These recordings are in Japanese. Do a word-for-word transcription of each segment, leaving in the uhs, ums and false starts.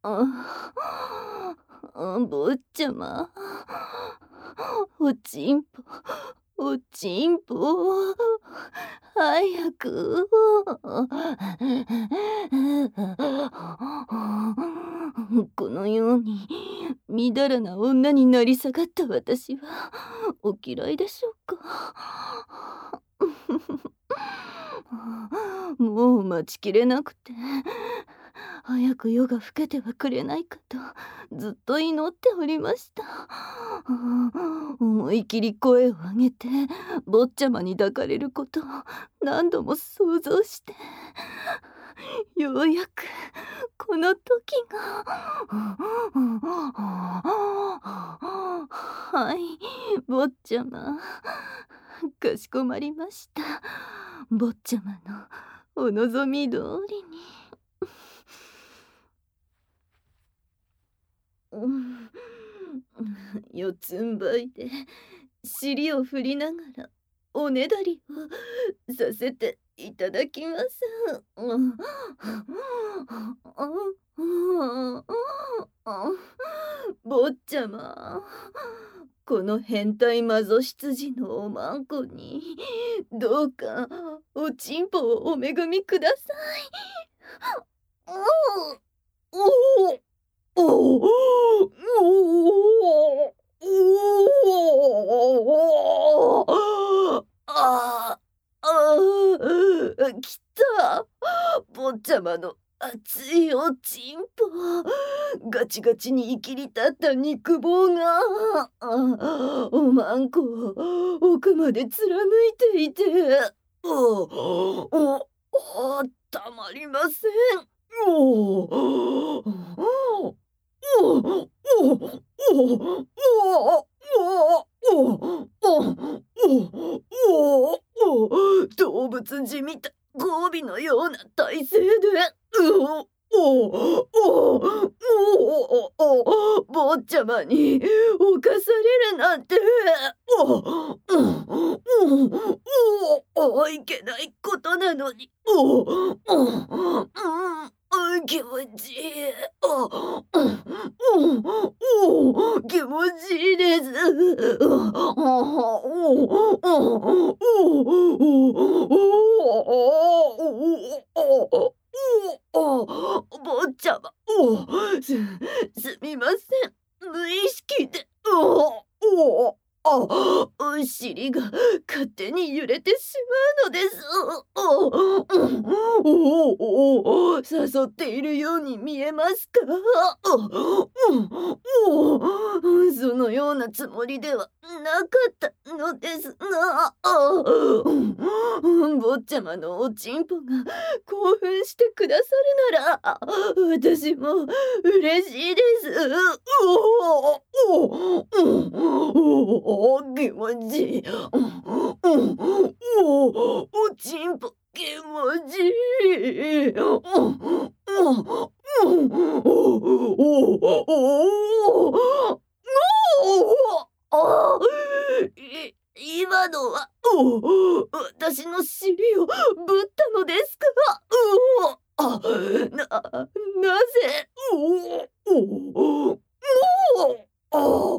ああ、坊ちゃま。おちんぽ、おちんぽ、早く。このようにみだらな女になり下がった私はお嫌いでしょうか。もう待ちきれなくて、早く夜が更けてはくれないかとずっと祈っておりました。思い切り声を上げて坊ちゃまに抱かれることを何度も想像して、ようやくこの時が。はい、坊ちゃま、かしこまりました。坊ちゃまのお望み通りに。うん、四つん這いで尻を振りながらおねだりをさせていただきます。坊ちゃま、この変態マゾ羊のおまんこにどうかおちんぽをお恵みください。おおおおおお、ああ、きた。坊ちゃまの熱いおちんぽ、ガチガチにいきり立った肉棒がおまんこを奥まで貫いていて、おおお、たまりません。おおおお動物じみた交尾のような体勢で、おおおおお坊ちゃまに侵されるなんて、おおおいけないことなのに、おお気持ちいい。おお気持ちいいです。坊ちゃま、すすみません。無意識で。あ、お尻が勝手に揺れてしまうのです。おお、誘っているように見えますか？そのようなつもりではなかったのですが、坊ちゃまのおちんぽが興奮してくださるなら私も嬉しいです。おお、気持ちいい。おおちんぽ気持ちいい。今のは私の尻をぶったのですか？あ、な、なぜ？おおおお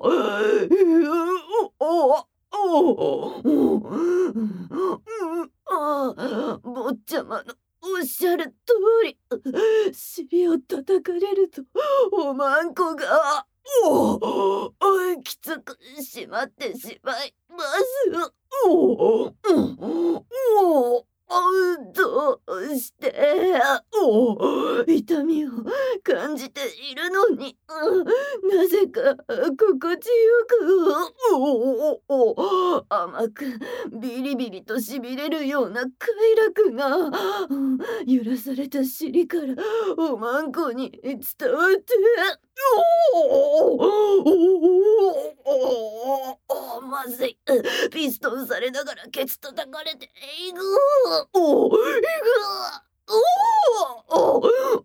坊ちゃまのおっしゃる通り、尻を叩かれるとおまんこがおきつくしまってしまいます。おおどうしてお痛みを感じているのに、なぜか心地よくお甘くビリビリとしびれるような快楽が揺らされた尻からおまんこに伝わって、おまずい、ピストンされながらケツ叩かれていく。おいくお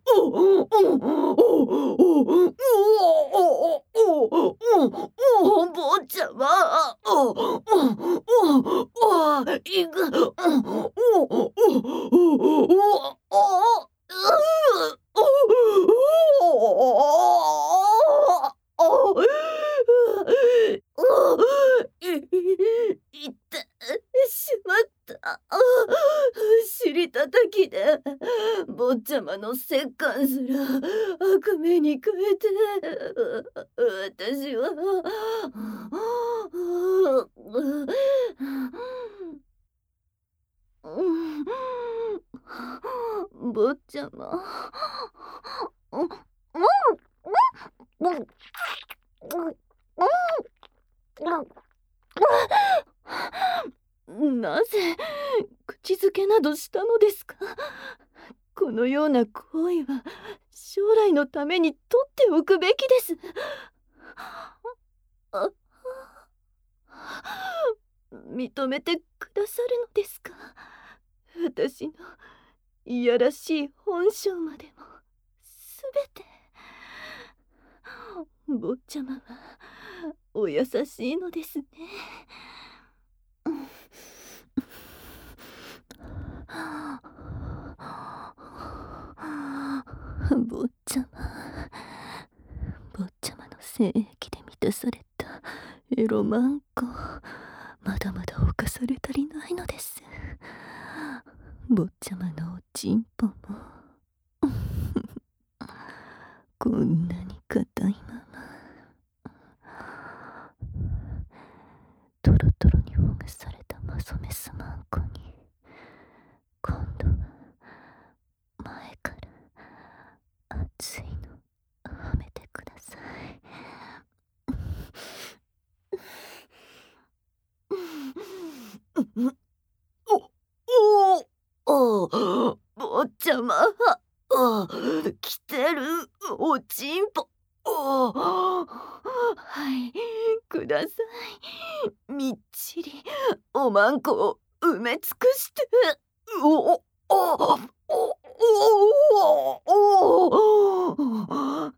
お坊ちゃま、おおいくおお坊ちゃまの折檻すら悪名に変えて、私は坊ちゃま、なぜ口づけなどしたのですか。このような行為は将来のために取っておくべきです。あ、認めてくださるのですか。私のいやらしい本性までもすべて。坊ちゃまはお優しいのですね。坊ちゃま、坊ちゃまの精液で満たされたエロマンコ、まだまだ犯され足りないのです。坊ちゃまのおちんぽもこんなに硬いまま、トロトロにほぐされたマソメスマンコに、今度は前から熱いのはめてください。おおお、坊ちゃま、あ、来てるおちんぽ。お、はい、ください。みっちりおまんこを埋め尽くして。おおおおおおお、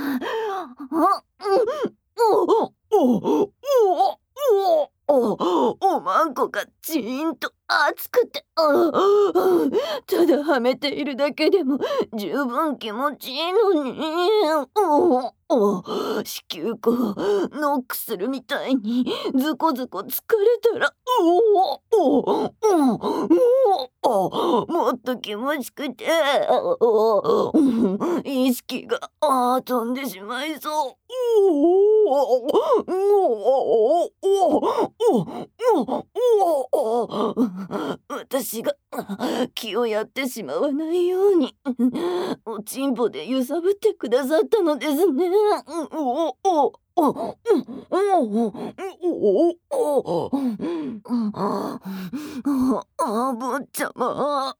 おまんこがちーんと熱くて、ただはめているだけでも十分気持ちいいのに、子宮口ノックするみたいにズコズコ疲れたら、もっと気持ちくて意識が飛んでしまいそう。私が気をやってしまわないようにおちんぽで揺さぶってくださったのですね。あ、坊ちゃま、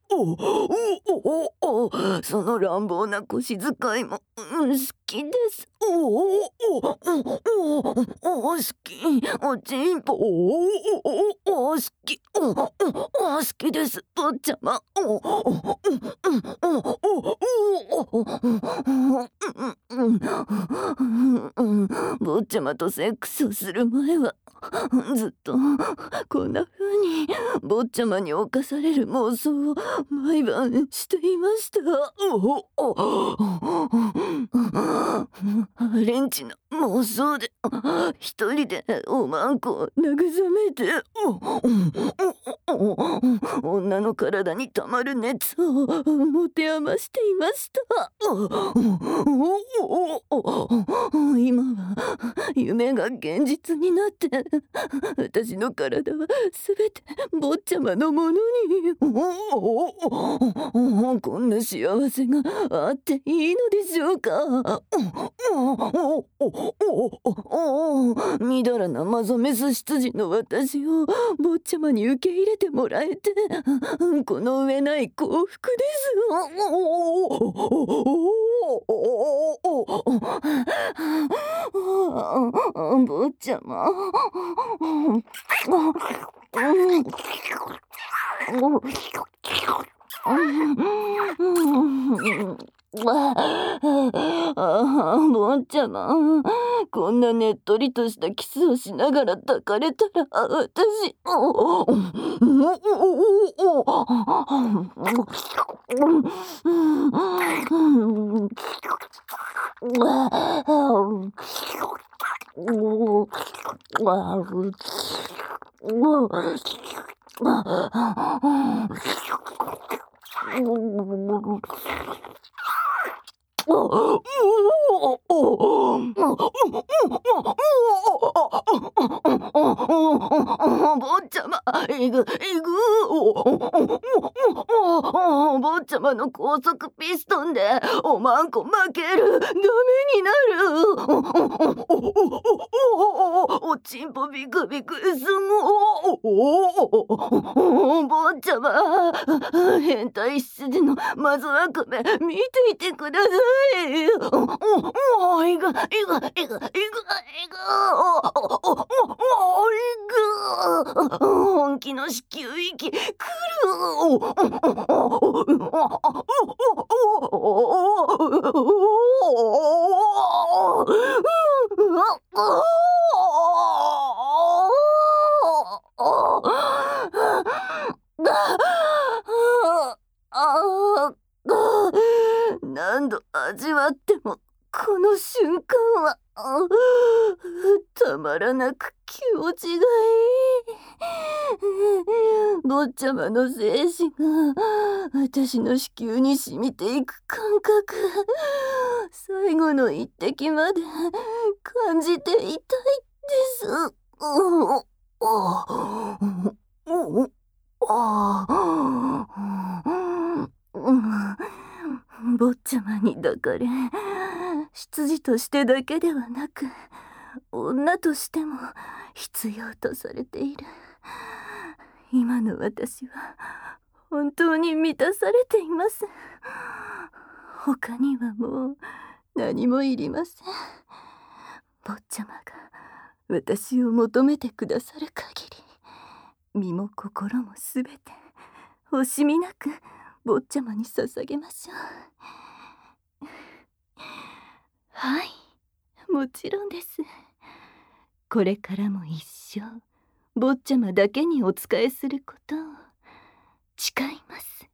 その乱暴な腰使いも好きです。好き、おちんぽ好き、好きです、坊ちゃま。坊ちゃまとセックスをする前はずっとこんな風に坊ちゃまに侵される妄想を毎晩していました。レンチの妄想で一人でおまんこを慰めて、女の体にたまる熱を持て余していました。今は夢が現実になって、私の体はすべて坊ちゃまのものに。こんな幸せがあっていいのでしょうか。みだらなマゾメス執事の私を坊ちゃまに受け入れてもらえて、この上ない幸福です。坊ちゃま、坊ちゃま、こんなねっとりとしたキスをしながら抱かれたら私、 坊ちゃま、いぐいぐ、坊ちゃまの高速ピストンでおまんこ負ける、ダメになる。おちんぽビクビクすご。坊ちゃま、変態七時のまずはくめ見ていてください。おおいぐいぐいぐいぐいぐいぐ本気の子宮息くる。何度味わってもこの瞬間はたまらなく気持ちがいい。坊ちゃまの精子が私の子宮に染みていく感覚、最後の一滴まで感じていたいです。坊ちゃまに抱かれ、執事としてだけではなく女としても必要とされている。今の私は本当に満たされています。他にはもう何もいりません。坊ちゃまが私を求めてくださる限り、身も心もすべて惜しみなく坊ちゃまに捧げましょう。はい、もちろんです。これからも一生坊ちゃまだけにお仕えすることを誓います。